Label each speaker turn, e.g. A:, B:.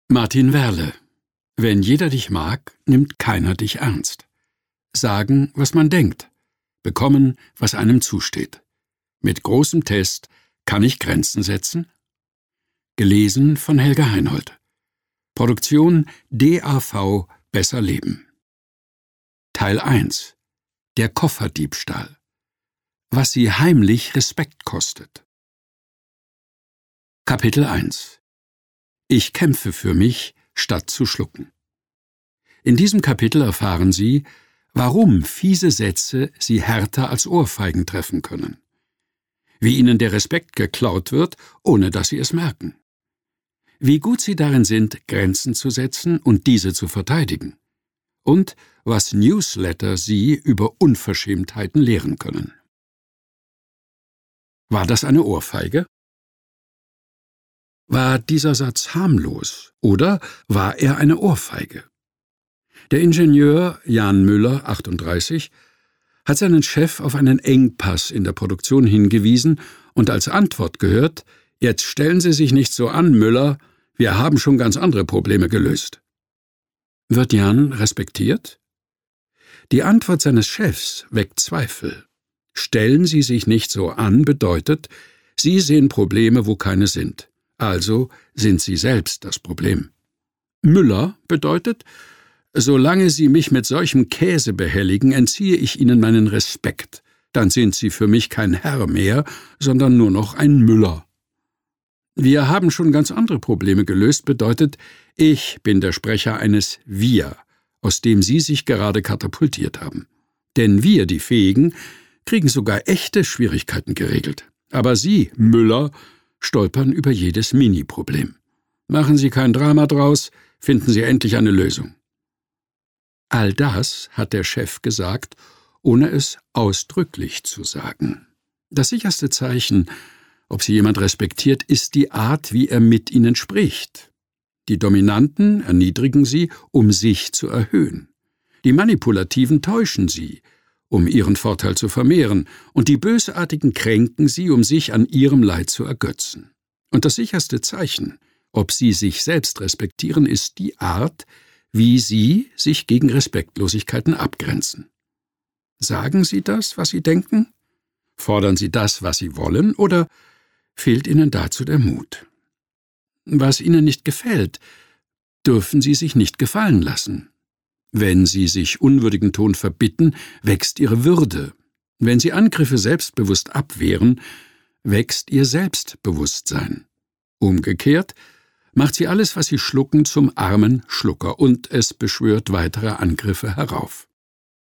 A: Martin Werle: Wenn jeder dich mag, nimmt keiner dich ernst. Sagen, was man denkt. Bekommen, was einem zusteht. Mit großem Test kann ich Grenzen setzen? Gelesen von Helga Heinold. Produktion DAV Besser Leben. Teil 1: Der Kofferdiebstahl. Was sie heimlich Respekt kostet. Kapitel 1: Ich kämpfe für mich, statt zu schlucken. In diesem Kapitel erfahren Sie, warum fiese Sätze Sie härter als Ohrfeigen treffen können. Wie Ihnen der Respekt geklaut wird, ohne dass Sie es merken. Wie gut Sie darin sind, Grenzen zu setzen und diese zu verteidigen. Und was Newsletter Sie über Unverschämtheiten lehren können. War das eine Ohrfeige? War dieser Satz harmlos oder war er eine Ohrfeige? Der Ingenieur Jan Müller, 38, hat seinen Chef auf einen Engpass in der Produktion hingewiesen und als Antwort gehört: Jetzt stellen Sie sich nicht so an, Müller, wir haben schon ganz andere Probleme gelöst. Wird Jan respektiert? Die Antwort seines Chefs weckt Zweifel. Stellen Sie sich nicht so an bedeutet, Sie sehen Probleme, wo keine sind. Also sind Sie selbst das Problem. Müller bedeutet, solange Sie mich mit solchem Käse behelligen, entziehe ich Ihnen meinen Respekt. Dann sind Sie für mich kein Herr mehr, sondern nur noch ein Müller. Wir haben schon ganz andere Probleme gelöst bedeutet, ich bin der Sprecher eines Wir, aus dem Sie sich gerade katapultiert haben. Denn wir, die Fähigen, kriegen sogar echte Schwierigkeiten geregelt. Aber Sie, Müller, stolpern über jedes Mini-Problem. Machen Sie kein Drama draus, finden Sie endlich eine Lösung. All das hat der Chef gesagt, ohne es ausdrücklich zu sagen. Das sicherste Zeichen, ob Sie jemand respektiert, ist die Art, wie er mit Ihnen spricht. Die Dominanten erniedrigen Sie, um sich zu erhöhen. Die Manipulativen täuschen Sie, um ihren Vorteil zu vermehren, und die Bösartigen kränken Sie, um sich an ihrem Leid zu ergötzen. Und das sicherste Zeichen, ob Sie sich selbst respektieren, ist die Art, wie Sie sich gegen Respektlosigkeiten abgrenzen. Sagen Sie das, was Sie denken? Fordern Sie das, was Sie wollen, oder fehlt Ihnen dazu der Mut? Was Ihnen nicht gefällt, dürfen Sie sich nicht gefallen lassen. Wenn Sie sich unwürdigen Ton verbitten, wächst Ihre Würde. Wenn Sie Angriffe selbstbewusst abwehren, wächst Ihr Selbstbewusstsein. Umgekehrt macht Sie alles, was Sie schlucken, zum armen Schlucker und es beschwört weitere Angriffe herauf.